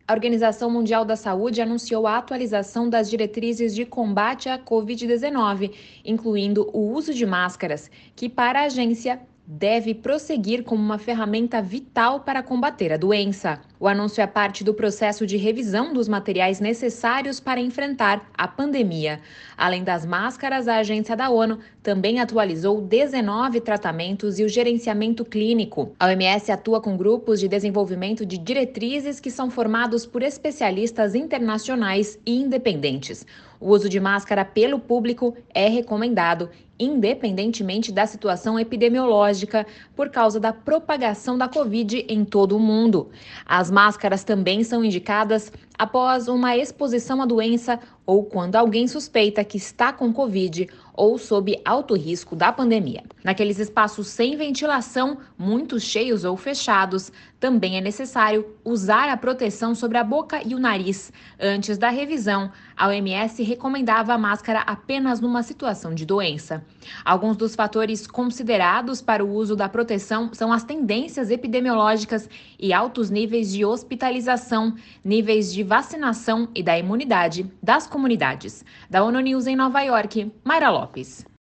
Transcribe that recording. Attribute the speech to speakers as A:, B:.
A: A Organização Mundial da Saúde anunciou a atualização das diretrizes de combate à Covid-19, incluindo o uso de máscaras, que, para a agência, deve prosseguir como uma ferramenta vital para combater a doença. O anúncio é parte do processo de revisão dos materiais necessários para enfrentar a pandemia. Além das máscaras, a agência da ONU também atualizou 19 tratamentos e o gerenciamento clínico. A OMS atua com grupos de desenvolvimento de diretrizes que são formados por especialistas internacionais e independentes. O uso de máscara pelo público é recomendado, independentemente da situação epidemiológica, por causa da propagação da Covid em todo o mundo. As máscaras também são indicadas após uma exposição à doença ou quando alguém suspeita que está com Covid ou sob alto risco da pandemia. Naqueles espaços sem ventilação, muito cheios ou fechados, também é necessário usar a proteção sobre a boca e o nariz. Antes da revisão, a OMS recomendava a máscara apenas numa situação de doença. Alguns dos fatores considerados para o uso da proteção são as tendências epidemiológicas e altos níveis de hospitalização, níveis de vacinação e da imunidade das comunidades. Da ONU News em Nova York, Mayra Lopes.